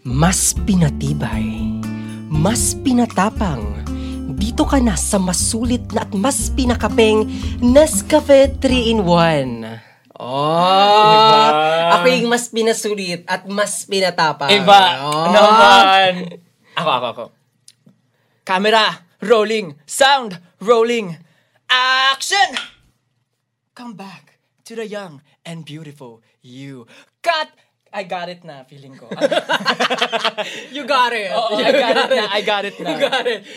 Mas pinatibay, mas pinatapang. Dito ka na sa mas sulit na at mas pinakapeng Nescafe 3-in-1. Oh, Iba. Ako yung mas pinasulit at mas pinatapang. Iba naman. Ako. Camera, rolling. Sound, rolling. Action! Come back to the young and beautiful you. Cut! I got it na, feeling ko. You got it. Oo, I got it na. You got it.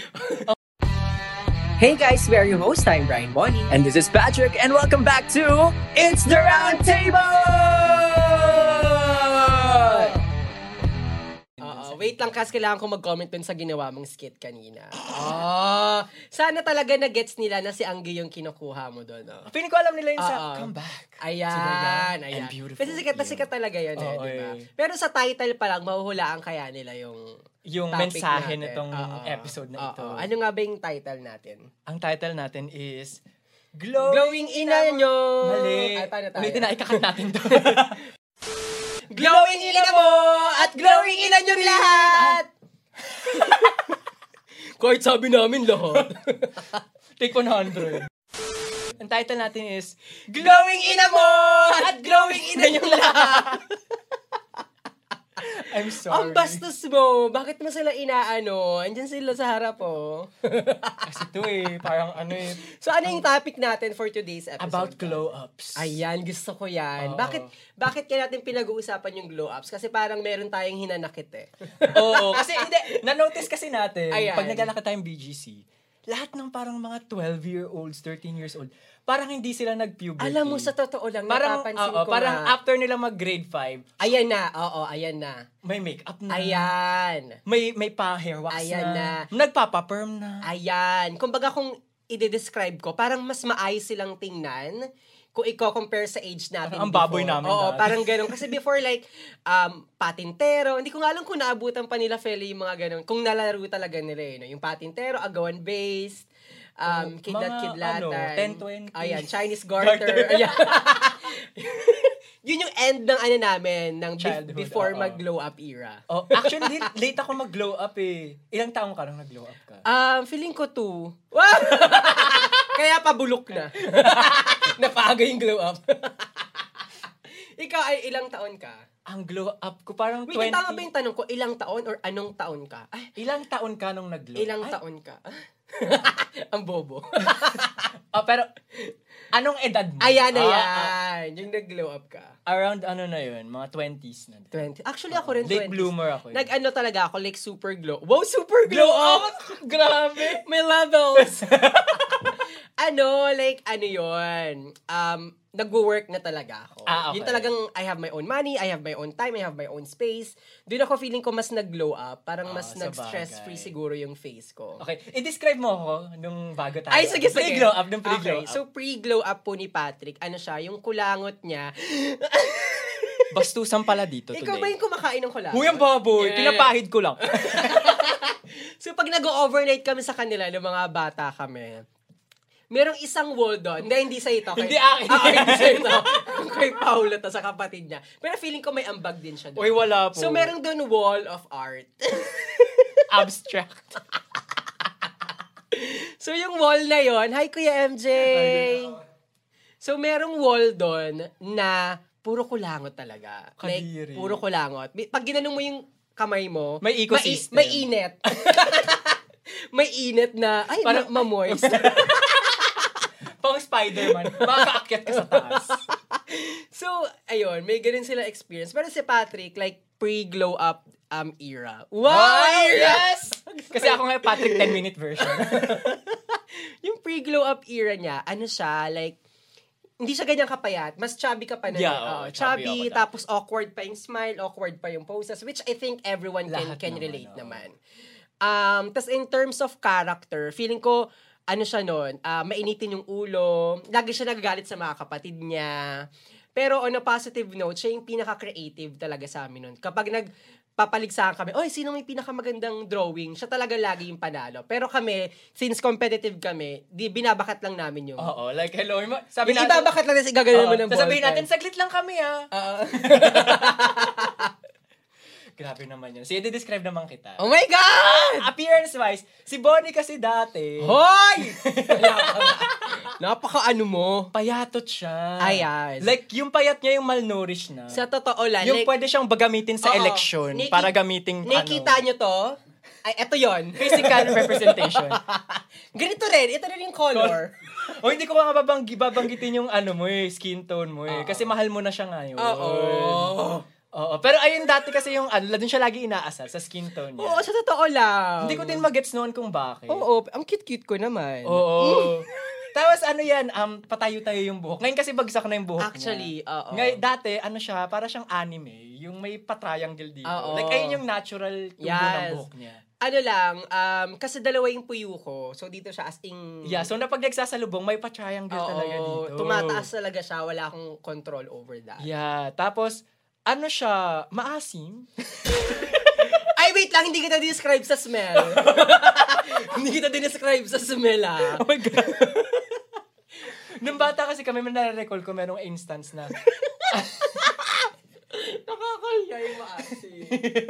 Hey guys, we are your host. I'm Brian Bonnie. And this is Patrick, and welcome back to It's the Round Table! Wait lang, kasi kailangan ko mag-comment dun sa ginawa mong skit kanina. Sana talaga na-gets nila na si Anggi yung kinukuha mo dun. Feeling ko alam nila yun sa Come Back. Ayan. And beautiful. Kasi sikat na sikat talaga yun diba? Pero sa title pa lang, mahuhulaan kaya nila yung mensahe natin. nitong episode na ito. Ano nga ba yung title natin? Ang title natin is Glowing Ina Nyo! Mali. Paano tayo? Ulitin na, ikakat natin to. Glowing ina mo at glowing ina nyo lahat! Kahit sabi namin lahat. Take 100. Ang title natin is Glowing ina mo at glowing ina nyo lahat! I'm sorry. Ang bastos mo. Bakit mo sila inaano? Andyan sila sa harap, Kasi ito parang So, ano yung topic natin for today's episode? About glow-ups. Ayan, gusto ko yan. Bakit kaya natin pinag-uusapan yung glow-ups? Kasi parang meron tayong hinanakit Oo, kasi na-notice kasi natin, Ayan. pag naglalakad tayong BGC, lahat ng parang mga 12-year-olds, 13 years old, parang hindi sila nag-puberty. Alam mo, sa totoo lang, parang, napapansin ko parang after nila mag-grade 5, ayan na. may makeup na. Ayan. May pa-hair wax Ayan na. Nagpapa-perm na. Ayan. Kumbaga kung i-describe ko, parang mas maayos silang tingnan kung i-compare sa age natin ang baboy namin Oo, dati. parang ganun. Kasi before patintero, hindi ko nga alam kung naabutan pa nila Feli yung mga ganun. Kung nalaro talaga nila yung patintero, agawan-based, kidlat-kidlatan. 10-20. Ayan, Chinese garter. Ayan. Yun yung end ng namin, ng Childhood, before mag-glow up era. Oh, actually, late ako mag-glow up Ilang taong ka nang nag-glow up ka? Feeling ko 2. Kaya pabulok na. Napaga yung glow up. Ikaw ay ilang taon ka? Ang glow up ko parang 20. Wait, tama ba yung tanong ko? Ilang taon or anong taon ka? Ay, ilang taon ka nung nag-glow? ilang taon ka? Ang bobo. Pero anong edad mo? Ayan. Yung nag-glow up ka. Around na yun? Mga 20s na. 20. Actually, ako rin 20s. Late bloomer ako. Nag-ano talaga ako, like super glow. Wow, super glow up! Grabe! May levels! Yun. Nag-work na talaga ako. Okay. Yung talagang, I have my own money, I have my own time, I have my own space. Doon ako feeling ko mas nag-glow up. Parang mas nag-stress-free siguro yung face ko. Okay. I-describe mo ako nung bago tayo. Ay, sige. Pre-glow up, nung pre-glow Okay, up. so pre-glow up po ni Patrick, siya, yung kulangot niya. Bastusan pala dito today. Ikaw ba yung kumakain ng kulangot? Huy, ang baboy. Yeah. Pinapahid ko lang. So, pag nag-overnight kami sa kanila, ng mga bata kami, merong isang wall doon. Hindi sa ito. Hindi akin. Hindi sa ito. Kay Paula to sa kapatid niya. Pero feeling ko may ambag din siya doon. Uy, wala po. So, merong doon wall of art. Abstract. So, yung wall na yon, hi Kuya MJ! So, merong wall doon na puro kulangot talaga. Kadiri. Like, puro kulangot. Pag ginanong mo yung kamay mo, May ecosystem. May init. May init na, ay, Parang- mamoist. Pang Spider-Man. Makakaakyat ka sa taas. So, ayun, may ganun sila experience. Pero si Patrick, like, pre-glow up era. Wow! Yes! Kasi ako nga Patrick 10-minute version. Yung pre-glow up era niya, siya, like, hindi siya ganyan kapayat. Mas chubby ka pa na. Yeah, chubby, chubby ako tapos awkward pa yung smile, awkward pa yung poses, which I think everyone can Lahat relate naman, naman. Tas in terms of character, feeling ko, siya nun, mainitin yung ulo, lagi siya nagagalit sa mga kapatid niya. Pero on a positive note, siya yung pinaka-creative talaga sa amin nun. Kapag nagpapaligsahan kami, oy, sino may pinakamagandang drawing? Siya talaga lagi yung panalo. Pero kami, since competitive kami, binabakat lang namin yung... Oo, like hello. Sabi natin, ibabakat lang natin, igagalan mo ng ballpen. Sabihin natin, saglit lang kami Oo. Grabe naman yun. Sige, describe naman kita. Oh my God! Appearance-wise, si Bonnie kasi dati, Hoy! Napaka-ano mo. payatot siya. Ayan. Like, yung payat niya yung malnourished na. Sa totoo lang. Yung pwede siyang gamitin sa Oo. eleksyon para gamiting, Nakikita nyo to? Ay, eto yon. physical representation. Ganito rin. Ito rin yung color. O hindi ko nga babanggitin yung skin tone mo Kasi mahal mo na siya ngayon. Oo. Pero ayun dati kasi yung doon siya lagi inaasar sa skin tone niya. Oo, sa totoo lang. Hindi ko din magets noon kung bakit. Oo, ang cute-cute ko naman. Oo. Tapos patayo-tayo yung buhok. Ngayon kasi bagsak na yung buhok Actually, niya. oo. Ngayon, dati, siya, para siyang anime. Yung may pa-triangle dito. Oo. Like, ayun yung natural tubo ng buhok niya. Ano lang, kasi dalawa yung puyo ko. So, dito siya as in... Yeah, so pag nagsasalubong, may pa-triangle talaga dito. Tumataas talaga siya. Wala akong control over that. Yeah, tapos, siya, maasim. Ay, wait lang, hindi kita describe sa smell. Hindi kita describe sa smell, Oh my God. Nung bata kasi kami, nare-recall ko merong instance na Nakakaya yung maasim.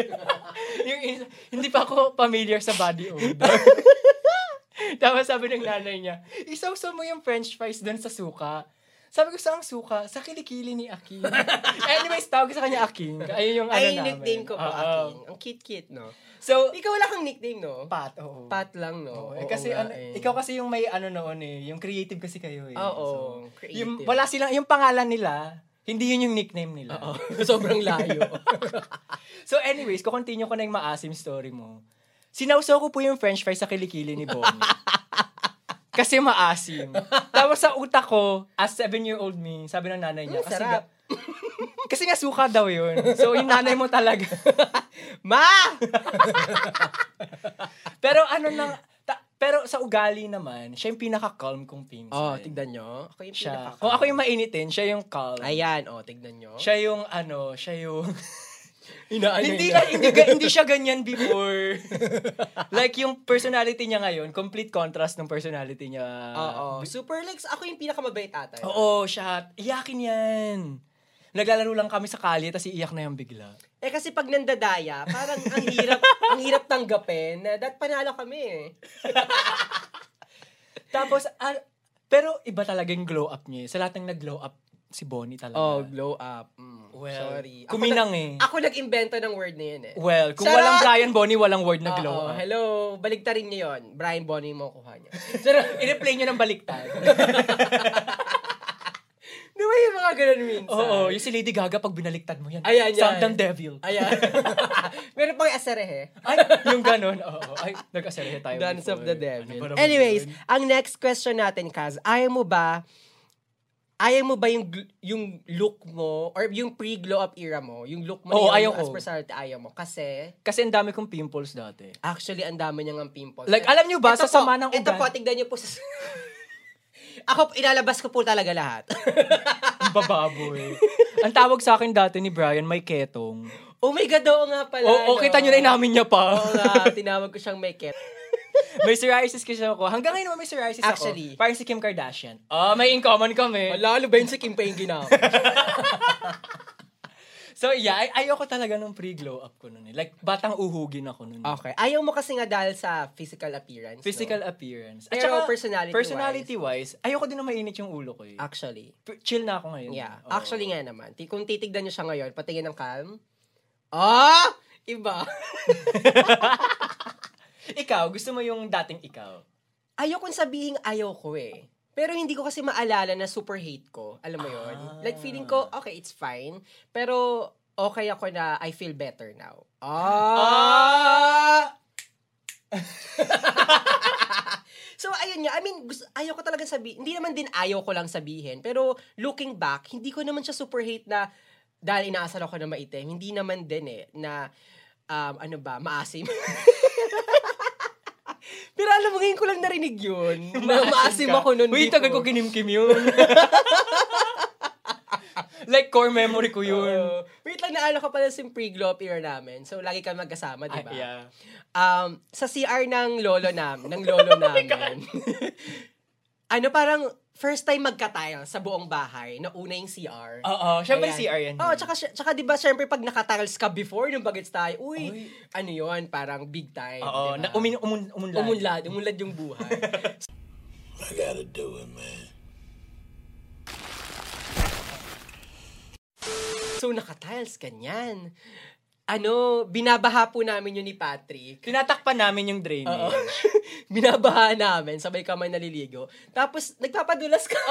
hindi pa ako familiar sa body odor. Tapos sabi ng nanay niya, isawsaw mo yung french fries doon sa suka. Sabi ko, saan suka? Sa kilikili ni Aking. Anyways, tawag sa kanya Aking. Ayun yung Ay, namin. nickname ko po, Aking. Ang cute-cute, no? So, Ikaw wala kang nickname, no? Pat, oo. Pat lang, no? Oo, kasi ikaw kasi yung may noon yung creative kasi kayo Oo, so, creative. yung wala silang yung pangalan nila, hindi yun yung nickname nila. Oo, sobrang layo. So anyways, continue ko na yung maasim story mo. Sinawsaw ko po yung french fries sa kilikili ni Bonnie. Kasi maasim. Tapos sa utak ko, as 7-year-old me, sabi ng nanay niya, kasi nga suka daw yun. So yung nanay mo talaga. Ma! Pero pero sa ugali naman, siya yung pinaka-calm kong pinsan. Oh, tignan nyo. Ako yung Siya. Kung ako yung mainitin, siya yung calm. Ayan, tignan nyo. Siya yung hindi siya ganyan before. Like yung personality niya ngayon, complete contrast ng personality niya. Oo. Super Lex, ako yung pinakamabait ata. Oo, siya. Iyakin yan. Naglalaro lang kami sa kalye, tapos iiyak na yung bigla. Kasi pag nandadaya, parang ang hirap tanggapin na panalo kami. Tapos, pero iba talaga yung glow up niya. Sa lahat ng nag-glow up, si Bonnie talaga. Oh, glow up. Well, sorry. Kuminang Ako nag-invento ng word na yun eh. Well, kung walang Brian Bonnie, walang word na glow up. Hello, baligtarin niyo yun. Brian Bonnie mo kuha niyo. I-replay niyo ng baliktad. Di ba yung mga ganun minsan? Oo, yung si Lady Gaga pag binaliktad mo yan. Ayan. Sound ng devil. Ayan. Meron pang asarehe. Ay, yung ganun. Oo. Ay, nag-asarehe tayo Dance before. of the Devil. Ano Anyways, ang next question natin, Kaz, ayaw mo ba yung look mo or yung pre-glow up era mo, yung look mo ayaw as personality, ayaw mo? Kasi ang dami kong pimples dati. actually, ang dami niyang pimples. Like, alam niyo ba, sa sama ng Ito po, tignan niyo po sa... Ako, ilalabas ko po talaga lahat. Ang bababoy. Ang tawag sa akin dati ni Brian, may ketong. Oh my God, oo nga pala. Oo, kita niyo na inamin niya pa. Oo nga, tinawag ko siyang may ket. May psoriasis kasi ako. Hanggang ngayon naman may psoriasis Actually. ako. Parang si Kim Kardashian. May in common kami. Lalo ba yun si Kim pa yung ginawa? So yeah, ayoko talaga nung pre-glow up ko nun. Like, batang uhugin ako nun. Okay. Ayaw mo kasi nga dahil sa physical appearance. Physical appearance. At saka personality-wise, ayoko din na mainit yung ulo ko eh. Actually. Chill na ako ngayon. Yeah. Oo. Actually nga naman. Kung titignan nyo siya ngayon, patingin ng calm. Iba. Ikaw, gusto mo yung dating ikaw? Ayokong sabihin ayaw ko eh. Pero hindi ko kasi maalala na super hate ko. Alam mo yun? Like feeling ko, okay, it's fine. Pero okay ako na I feel better now. So, ayun nga. I mean, ayaw ko talaga sabihin. Hindi naman din ayaw ko lang sabihin. Pero looking back, hindi ko naman siya super hate na dahil inaasal ako na maitim. Hindi naman din eh. Na, maasim. Pero alam mo, ngayon ko lang narinig yun. Maasim ako nun. Uy, tagal ko kinimkim yun. Like, core memory ko yun. Wait lang, naalala ko pala yung pre-glow up era namin. So, lagi kami magkasama, di ba? Yeah. Sa CR ng lolo namin. parang first time magka-tile sa buong bahay, nauna yung CR. Oo, syempre Ayan. CR yan. Oo, tsaka di ba, syempre pag naka-tiles ka before nung bagets tayo, ano yun, parang big time. Oo, diba? umunlad yung buhay. I gotta do it, man. So, naka-tiles, ganyan. Binabaha po namin yun ni Patrick. Tinatakpan namin yung drainage. Oo. Binabaha namin, sabay kamay naliligo. Tapos, nagpapadulas ka.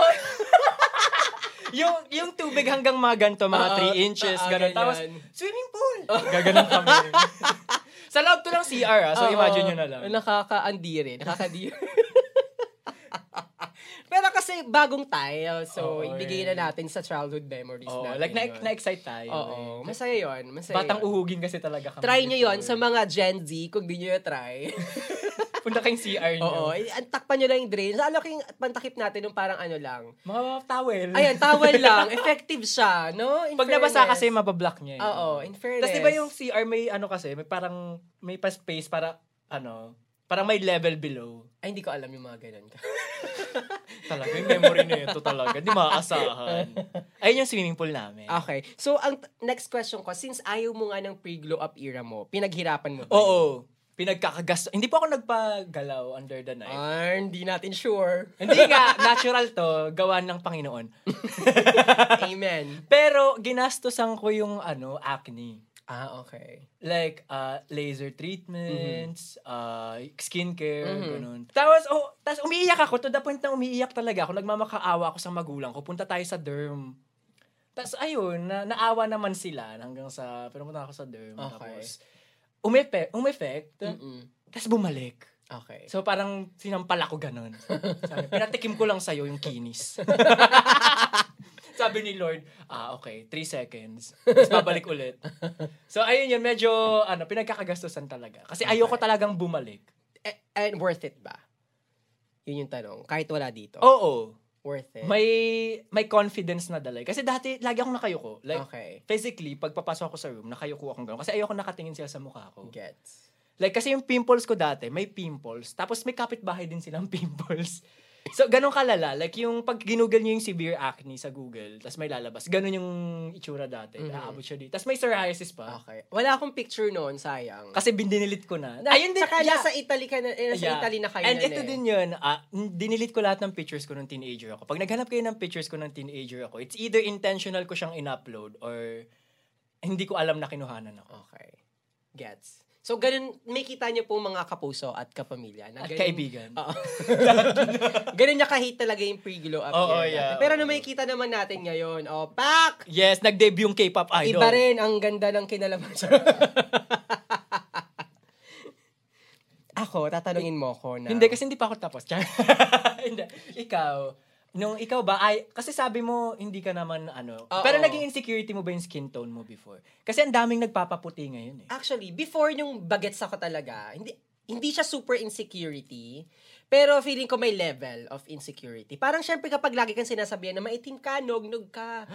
yung tubig hanggang mga ganito, mga 3 inches, gano'n. Tapos, swimming pool! Gaganon kami. Sa loob to ng CR, so imagine nyo na lang. Nakaka-andiri. Pero kasi bagong tile, so ibigay na natin sa childhood memories natin. Like na-excite tayo. Oo, masaya yun. Batang uhugin kasi talaga kami. Try nyo yun sa mga Gen Z, kung di nyo try. Punta kayong CR nyo. Oo, takpan nyo lang yung drain. Sa pantakip natin yung parang lang. Mga towel. Ayan, towel lang. Effective siya, no? Pag nabasa kasi, mabablock niya. Oo, in fairness. Tapos diba yung CR may kasi, may parang, may pa-space para, parang may level below. Ay, hindi ko alam yung mga ganun. Talaga, yung memory na ito talaga. Di maaasahan. Ayun yung swimming pool namin. Okay. So, ang next question ko, since ayaw mo nga ng pre-glow up era mo, pinaghirapan mo ba? Oo. Pinagkakagasto. Hindi po ako nagpagalaw under the night. Hindi natin sure. Hindi nga, natural to. Gawa ng Panginoon. Amen. Pero, ginastosan ko yung, acne. Okay. Like, laser treatments, skincare, ganun. Tapos umiiyak ako, to the point na umiiyak talaga ako, nagmamakaawa ako sa magulang ko, punta tayo sa derm. Tapos ayun, naawa naman sila hanggang sa, pero punta ako sa derm. Okay. Tapos, umeffect, tapos bumalik. Okay. So parang sinampal ako ganun. Sabi, pinatikim ko lang sa'yo yung kinis. Sabi ni Lord, okay, 3 seconds. Tapos babalik ulit. So, ayun yun, medyo, pinagkakagastusan talaga. Kasi ayoko talagang bumalik. And worth it ba? Yun yung tanong. Kahit wala dito. Oo. Worth it. May confidence na dalay. Kasi dati, lagi akong nakayuko. Like, physically, pag papasok ako sa room, nakayuko akong gano'n. Kasi ayoko nakatingin sila sa mukha ko. Gets. Like, kasi yung pimples ko dati, may pimples. Tapos may kapitbahay din silang pimples. So, ganun kalala. Like, yung pag ginugol nyo yung severe acne sa Google, tas may lalabas. Ganun yung itsura dati. Aabot siya dito. Tas may psoriasis pa. Okay. Wala akong picture noon, sayang. Kasi dinilit ko na. Ayun din. Saka nasa Italy ka na, sa Italy na kayo. And ito din yun, dinilit ko lahat ng pictures ko nung teenager ako. Pag naghanap kayo ng pictures ko ng teenager ako, it's either intentional ko siyang in-upload or hindi ko alam na kinuhanan ako. Okay. Gets. So, ganun, may kita niyo po mga kapuso at kapamilya. At kaibigan. Oo. Ganun niya kahit talaga yung pre-glow up. Yeah. Pero may kita naman natin ngayon. Pak! Yes, nag-debut yung K-pop idol. Iba rin, ang ganda ng kinalaman. Ako, tatanungin mo ko na. Hindi, kasi hindi pa ako tapos. Hindi. Ikaw ba, kasi sabi mo, hindi ka naman, pero naging insecurity mo ba yung skin tone mo before? Kasi ang daming nagpapaputi ngayon eh. Actually, before yung bagets ako talaga, hindi siya super insecurity, pero feeling ko may level of insecurity. Parang syempre kapag lagi kang sinasabihan na maitim ka, nog ka,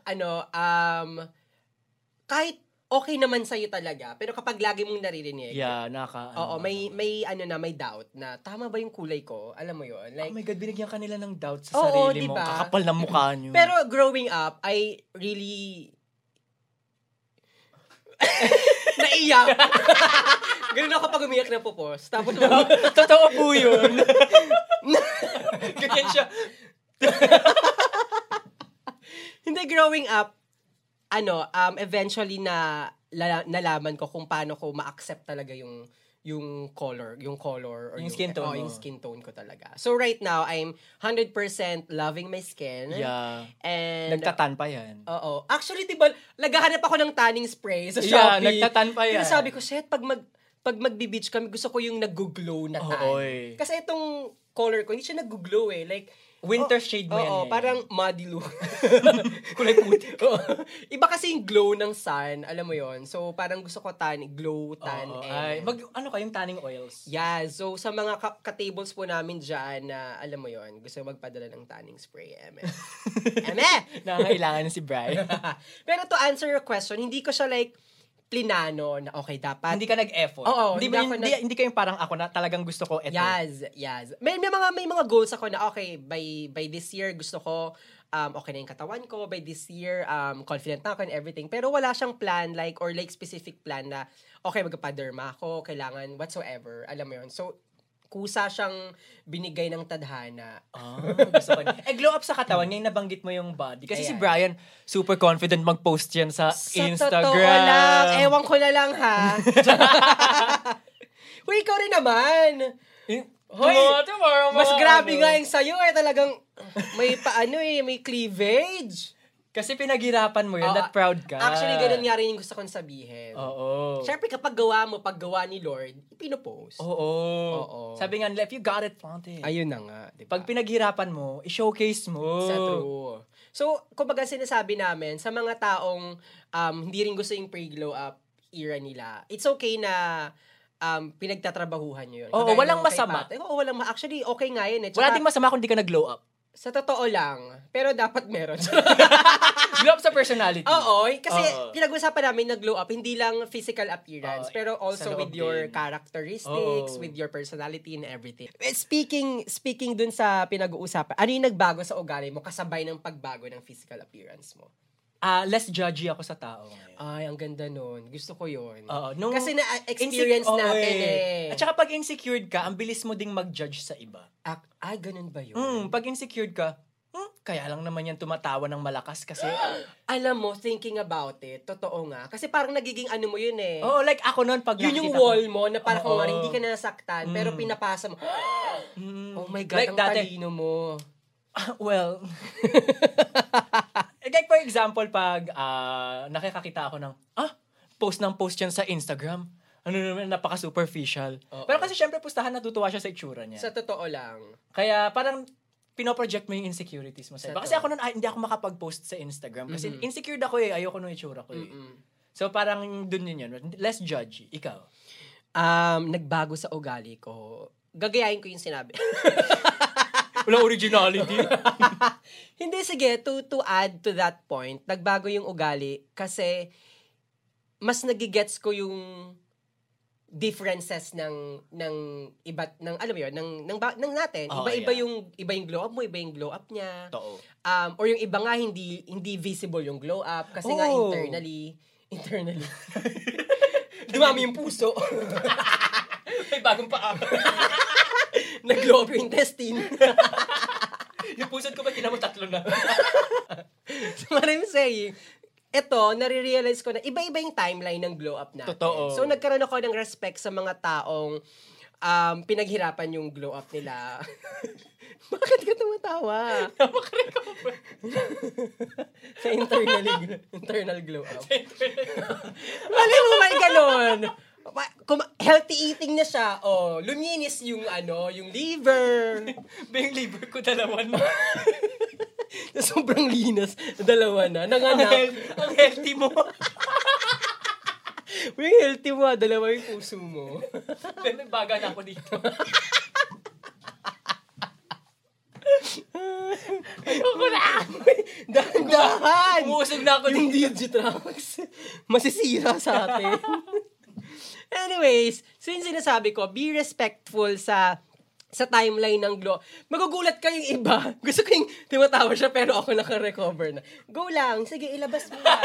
kahit okay naman sa'yo talaga, pero kapag lagi mong naririnig, may doubt na tama ba yung kulay ko? Alam mo yun? Like, oh my God, binigyan ka nila ng doubt sa sarili mo. Diba? Kakapal ng mukha nyo. Pero growing up, I really naiyak. Ganun ako kapag umiyak na pupos. Tapos, totoo po yun. Ganyan siya. Hindi, growing up, eventually nalaman ko kung paano ko ma-accept talaga yung color or yung skin tone mo. Yung skin tone ko talaga. So right now, I'm 100% loving my skin. Yeah. And nagtatan pa yan. Oo. Actually, diba, naghahanap ako ng tanning spray sa Shopee. Yeah, nagtatan pa yan. Pero sabi ko, shit, pag magbi-beach kami, gusto ko yung nag-glow na tan. Kasi itong color ko, hindi siya nag-glow eh. Like, winter shade mo yan. Oo, parang muddy look. Kulay puti. Iba kasi yung glow ng sun, alam mo yon. So, parang gusto ko glow tan. Yung tanning oils? Yeah, so sa mga ka-tables po namin dyan na, alam mo yon, gusto magpadala ng tanning spray. Eme! Nangailangan si Brian. Pero to answer your question, hindi ko siya like, plinano na okay, dapat. Hindi ka nag-effort. Oo, hindi kayong parang ako na talagang gusto ko ito. Yes. May mga goals ako na okay, by this year gusto ko okay na yung katawan ko, by this year confident na ako and everything. Pero wala siyang plan like specific plan na okay, magpa-derma ako, kailangan whatsoever. Alam mo 'yon. So kusa siyang binigay ng tadhana. Gusto ko. Glow up sa katawan, ngayon nabanggit mo yung body. Kasi si Ayan. Brian, super confident mag-post yan sa Instagram. Totoo lang. Ewan ko na lang, ha? Uy, ikaw rin naman. Hoy, mas grabe nga yung sa'yo talagang may may cleavage. Kasi pinaghirapan mo yun, that proud ka. Actually, ganun nga rin yung gusto kong sabihin. Oo. Siyempre, kapag gawa ni Lord, pinopost. Oo. Sabi nga nila, if you got it, flaunt it. Ayun na nga. Diba? Pag pinaghirapan mo, i-showcase mo. Sa true. So, kumbaga sinasabi namin, sa mga taong hindi rin gusto yung pre-glow up era nila, it's okay na pinagtatrabahuhan nyo yun. Oo, walang masama. Walang Actually, okay nga yun. Wala ding masama kung di ka nag-glow up. Sa totoo lang. Pero dapat meron. Glow up sa personality. Oo. Kasi pinag-usapan namin na glow up, hindi lang physical appearance, pero also with your characteristics, with your personality and everything. Speaking dun sa pinag-uusapan, ano yung nagbago sa ugali mo kasabay ng pagbago ng physical appearance mo? Less judgy ako sa tao ngayon. Ay, ang ganda nun. Gusto ko yun. Nung kasi na-experience natin eh. At saka pag insecure ka, ang bilis mo ding mag-judge sa iba. Ganun ba yun? Pag insecure ka, kaya lang naman yan tumatawa ng malakas kasi... Alam mo, thinking about it, totoo nga. Kasi parang nagiging ano mo yun eh. Oo, like ako noon pag yun yung wall mo na parang kung hindi ka nasaktan, pero pinapasa mo. Oh my God, like ang talino mo. Well... like for example, pag nakikakita ako ng, post yan sa Instagram. Ano naman, napaka-superficial. Pero kasi syempre, pustahan natutuwa siya sa itsura niya. Sa totoo lang. Kaya parang, pinoproject mo yung insecurities mo sa iba. Kasi ako nun, hindi ako makapag-post sa Instagram. Kasi insecure ako ayoko nung itsura ko So parang dun yun. Less judgy. Ikaw? Nagbago sa ugali ko. Gagayahin ko yung sinabi. Walang originality. Hindi, sige, to add to that point, nagbago yung ugali kasi mas nagigets ko yung differences ng iba ng alam mo yun ng natin. Iba yung glow up mo, iba yung glow up niya. Or yung iba nga hindi visible yung glow up kasi nga internally dumami yung puso. May bagong paa. Nag-glow up yung intestine. Yung pusod ko ba kinamo 3 na? So what I'm saying, ito, nare-realize ko na iba-iba yung timeline ng glow up natin. Totoo. So nagkaroon ako ng respect sa mga taong pinaghirapan yung glow up nila. Bakit ka tumatawa? Napaka-recover. Sa internal glow up. Mali mo may ganon. Healthy eating na siya. Luminis yung yung liver. Yung liver ko 2 na. Sobrang linas. 2 na. Nanganak. Ang healthy mo. Yung healthy mo, 2 yung puso mo. May baga na ako dito. Ayoko na! Dahan-dahan! Umusog na ako yung Digitrax. Masisira sa atin. Anyways, so yung sinasabi ko, be respectful sa timeline ng glow. Magugulat kayong iba. Gusto ko yung tumatawa siya pero ako naka-recover na. Go lang. Sige, ilabas mo na.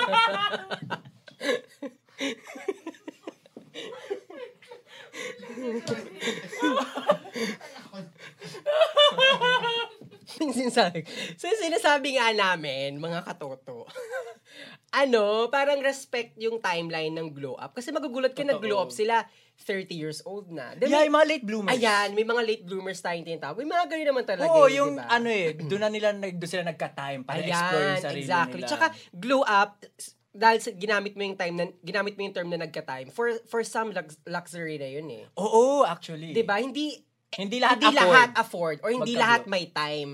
So yung sinasabi nga namin, mga katoto, parang respect yung timeline ng glow up. Kasi magugulat ka na glow up sila 30 years old na. Then, yung mga late bloomers. Ayan, may mga late bloomers tayong tinatawag. May mga ganyan naman talaga. Yung diba? doon sila nagka-time para explore yung sarili exactly. nila. Tsaka glow up, dahil ginamit mo yung term na nagka-time, for some luxury na yun eh. Oo, actually. Diba? Hindi lahat afford or hindi lahat may time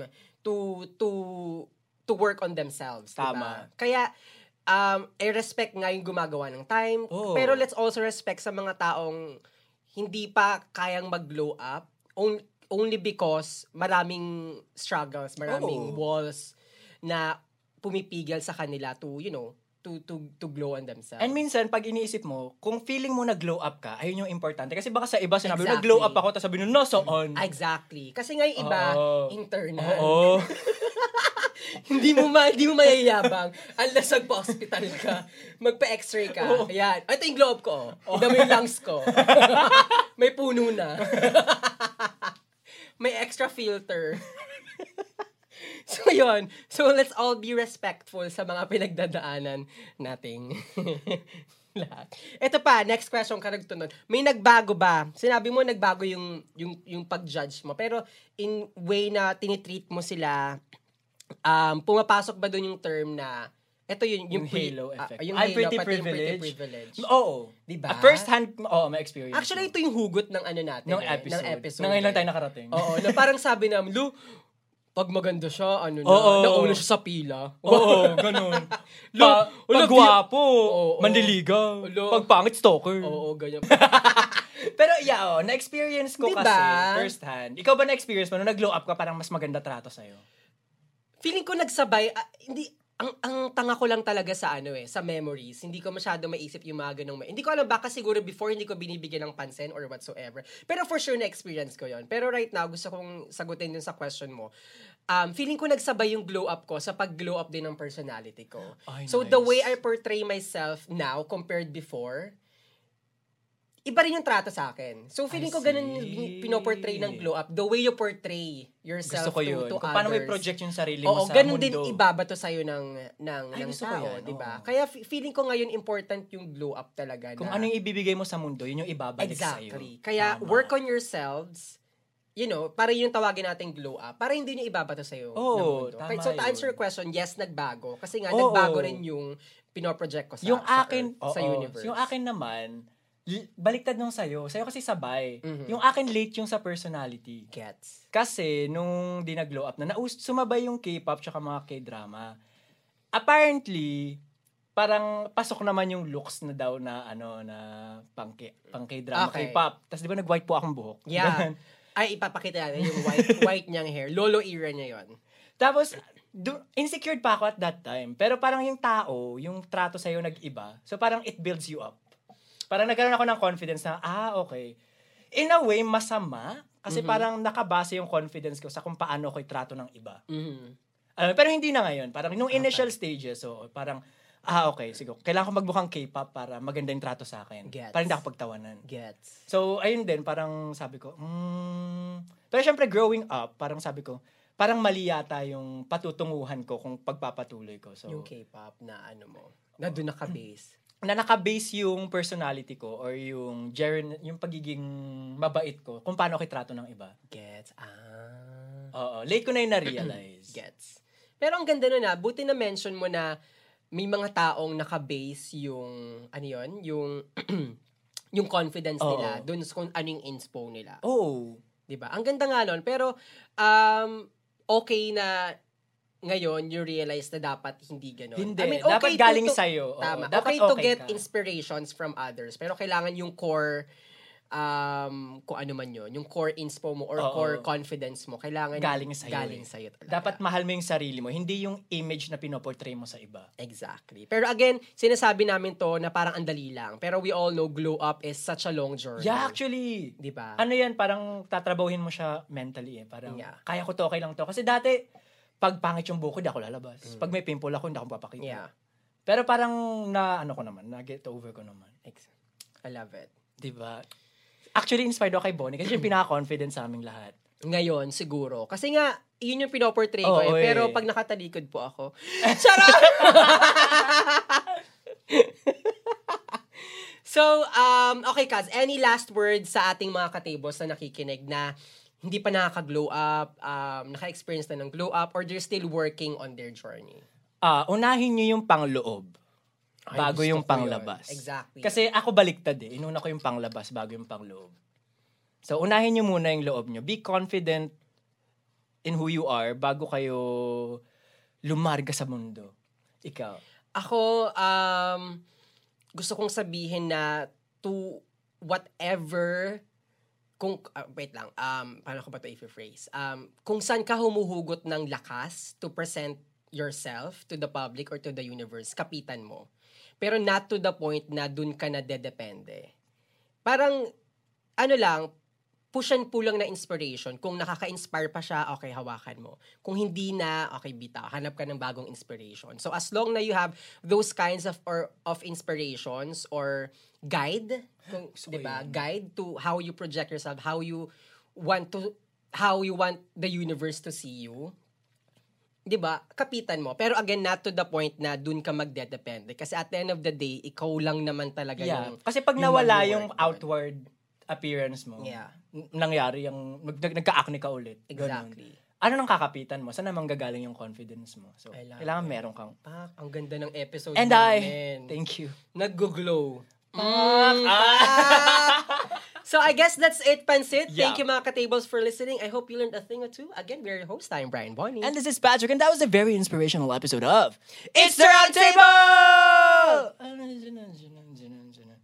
to work on themselves. Tama. Diba? Kaya, respect nga yung gumagawa ng time. Pero let's also respect sa mga taong hindi pa kayang mag-glow up only because maraming struggles, maraming walls na pumipigil sa kanila to to glow on themselves. And minsan, pag iniisip mo, kung feeling mo nag-glow up ka, ayun yung importante. Kasi baka sa iba, sinabi mo, Exactly. nag-glow up ako, tapos sabi mo, nasaan? Exactly. Kasi nga yung iba, internal. Oo. hindi mo mayayabang unless magpa-hospital ka, magpa-x-ray ka. Ayan. Ito yung glow up ko. Ito yung lungs ko. May puno na. May extra filter. So, yun. So, let's all be respectful sa mga pinagdadaanan nating lahat. Ito pa, next question, karagtunan. May nagbago ba? Sinabi mo, nagbago yung pag-judge mo. Pero, in way na tinitreat mo sila, pumapasok ba doon yung term na, ito yung halo effect. Yung I'm halo, pretty pati yung pretty privileged. privilege. Oo. Diba? First hand, may experience. Actually, ito yung hugot ng ano natin. ng episode. Ng episode. Na ngayon lang tayo nakarating. Oo, na parang sabi namin, Lu, pag maganda siya, Oo. nauna siya sa pila. Oo, ganun. Pag gwapo, mandiligaw. Pag pangit, stalker. Oo, ganyan. Pero na-experience ko Diba? kasi first hand. Ikaw ba na-experience mo nung nag-glow up ka parang mas maganda trato sa'yo? Feeling ko nagsabay, ang tanga ko lang talaga sa sa memories. Hindi ko masyado maisip yung mga ganung hindi ko alam, baka siguro before hindi ko binibigyan ng pansin or whatsoever. Pero for sure na-experience ko yon. Pero right now, gusto kong sagutin dun sa question mo. Feeling ko nagsabay yung glow up ko sa pag-glow up din ng personality ko. Ay, So nice. the way I portray myself now compared before, iba rin yung trato sa akin. So feeling ko ganun yung pinoportray ng glow up. The way you portray yourself Gusto ko yun. to Kung others. paano may project yung sarili mo Oo, sa ganun mundo. din ibabato sa'yo ng gusto ko tao, yan, di ba? oo. Kaya feeling ko ngayon important yung glow up talaga. Kung na, ano yung ibibigay mo sa mundo, yun yung ibabalik sa'yo. exactly. Kaya Tama. work on yourselves, para yun yung tawagin nating glow up, para hindi nyo ibabato sa'yo ng Oo, mundo. tama So to answer yun. your question, yes, nagbago. Kasi nga, Oo. nagbago rin yung pinoproject ko sa, Yung sa akin, Earth, sa oo. universe. Yung akin naman, baliktad nung sa'yo. Sa'yo kasi sabay. Mhm. Yung akin late yung sa personality. Gets. Kasi, nung di nag-glow up na, sumabay yung K-pop tsaka mga K-drama. Apparently, parang pasok naman yung looks na daw na, na pang K-drama, Okay. K-pop. Tapos di ba nag-white po akong buhok? Yeah. Ganun. Ay, ipapakita natin yung white niyang hair. Lolo era niya yon. Tapos, insecure pa ako at that time. Pero parang yung tao, yung trato sa'yo nag-iba. So parang it builds you up. Parang nagkaroon ako ng confidence na, okay. In a way, masama. Kasi parang nakabase yung confidence ko sa kung paano ko itrato ng iba. Pero hindi na ngayon. Parang nung initial stages, so parang, okay, sige. Kailangan ko magbukang K-pop para maganda yung trato sa akin. Gets. Para hindi ako pagtawanan. Gets. So, ayun din, parang sabi ko, Pero syempre, growing up, parang sabi ko, parang mali yata yung patutunguhan ko kung pagpapatuloy ko. So, Yung K-pop na na doon naka-base. na naka-base yung personality ko or yung pagiging mabait ko kung paano ako itrato ng iba. Gets. Oo, late ko na yung na-realize. Gets. Pero ang ganda nun buti na mention mo na may mga taong naka-base yung, yung confidence nila, dun sa kung ano yung inspo nila. Oo. Diba? Ang ganda nga nun. Pero, okay na ngayon, you realize na dapat hindi ganun. Hindi. I mean, okay dapat galing sa'yo. Oo, Tama. dapat Okay to okay get ka. inspirations from others. Pero kailangan yung core, kung ano man yun, yung core inspo mo or Oo. core confidence mo, kailangan Galing sa'yo. galing sa'yo talaga. Dapat mahal mo yung sarili mo, hindi yung image na pinoportray mo sa iba. Exactly. Pero again, sinasabi namin to na parang andali lang. Pero we all know glow up is such a long journey. Yeah, actually. Di ba? Ano yan, parang tatrabahuhin mo siya mentally Parang, Yeah. kaya ko to, okay lang to. Kasi dati, pag pangit yung buko, di ako lalabas. Pag may pimple ako, hindi ako papakita. Yeah. Pero parang na-get over ko naman. I love it. Diba? Actually, inspired ako kay Bonnie kasi yung pinaka-confident sa aming lahat. Ngayon, siguro. Kasi nga, yun yung pinoportray ko Oo, Pero pag nakatalikod po ako, charot! So, okay, Kaz, any last words sa ating mga katabos na nakikinig na hindi pa nakaka-glow up, naka-experience na ng glow up, or they're still working on their journey? Unahin nyo yung pangloob bago gusto yung ko yun. panglabas. Exactly. Kasi ako baliktad Inuna ko yung panglabas bago yung pangloob. So, unahin nyo muna yung loob nyo. Be confident in who you are bago kayo lumarga sa mundo. Ikaw? Ako, gusto kong sabihin na to whatever, wait lang, paano ko ba ito i-phrase? Kung saan ka humuhugot ng lakas to present yourself to the public or to the universe, kapitan mo. Pero not to the point na dun ka na dedepende. Parang, ano lang, push and pull lang na inspiration. Kung nakaka-inspire pa siya, okay, hawakan mo. Kung hindi na, okay, bitaw. Hanap ka ng bagong inspiration. So, as long na you have those kinds of inspirations or guide, diba? Guide to how you project yourself, how you want the universe to see you. 'Di ba? Kapitan mo. Pero again, not to the point na dun ka magdedepende. Kasi at the end of the day, ikaw lang naman talaga yung... Kasi pag nawala yung outward appearance mo, nangyari yung... Nagka-acne ka ulit. Exactly. Ganun. Ano nang kakapitan mo? Saan naman gagaling yung confidence mo? So, kailangan meron kang... Ang ganda ng episode And namin. thank you. Nag-glow. So I guess that's it, Pansit. Yeah. Thank you, mga ka-tables, for listening. I hope you learned a thing or two. Again, we're your host. I'm Brian Bonnie. And this is Patrick, and that was a very inspirational episode of It's the Round Table!